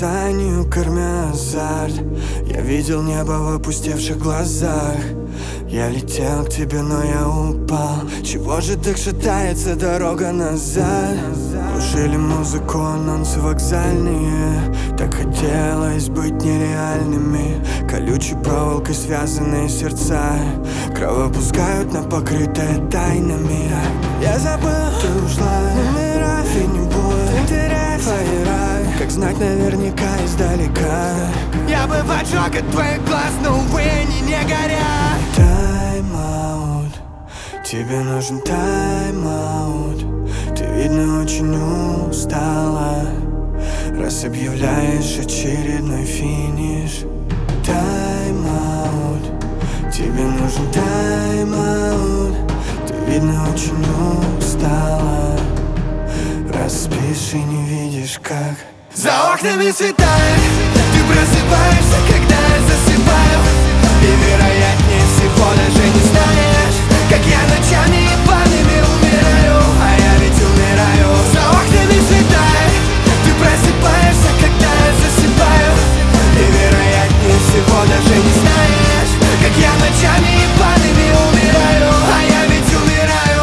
наказанию кормя азарт. Я видел небо в опустевших глазах. Я летел к тебе, но я упал. Чего же так шатается дорога назад? Глушили музыку, анонсы вокзальные. Так хотелось быть нереальными. Колючей проволокой связанные сердца кровопускают на покрытое тайнами. Я забыл, ты ушла, номера, и не будет терять фаера. Как знать наверняка издалека. Я бы поджег от твоих глаз, но, увы, они не горят. Тайм-аут, тебе нужен тайм-аут. Ты, видно, очень устала, раз объявляешь очередной финиш. Тайм-аут, тебе нужен тайм-аут. Ты, видно, очень устала, раз спишь и не видишь, как за окнами светает. Ты просыпаешься, когда я засыпаю, и вероятнее всего даже не знаешь, как я ночами ебаными умираю. А я ведь умираю. За окнами светает. Ты просыпаешься, когда я засыпаю, и вероятнее всего даже не знаешь, как я ночами ебаными умираю. А я ведь умираю.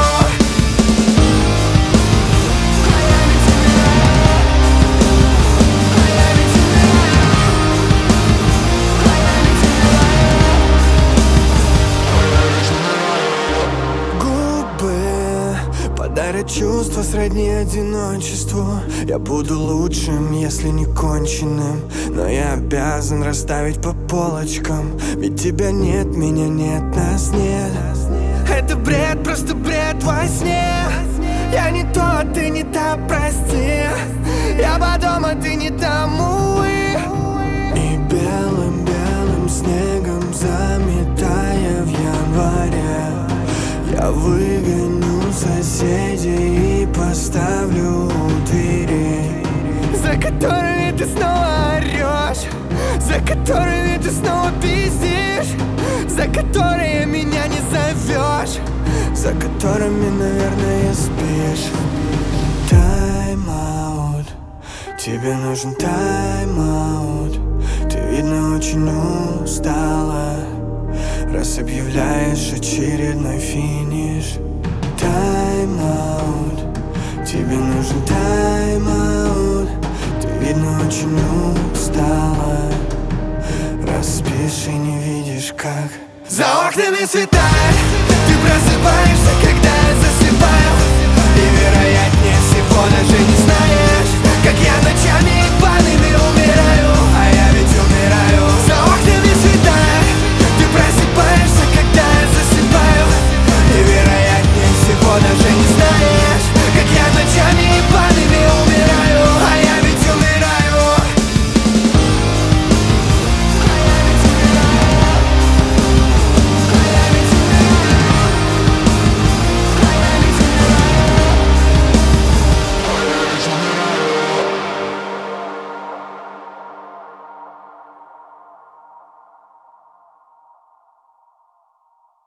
Подарят чувства сродни одиночеству. Я буду лучшим, если не конченным, но я обязан расставить по полочкам. Ведь тебя нет, меня нет, нас нет. Это бред, просто бред во сне. Я не то, ты не та, прости. Я потом, а ты не там, увы. И белым-белым снегом заметая в январе, я выгоню соседей и поставлю у двери, за которыми ты снова орешь, за которыми ты снова пиздишь, за которые меня не зовешь, за которыми, наверное, спишь. Тайм-аут, тебе нужен тайм-аут. Ты, видно, очень устала, раз объявляешь очередной финиш. Тайм-аут, тебе нужен тайм-аут. Ты, видно, очень устала, раз спишь и не видишь, как за окнами светает.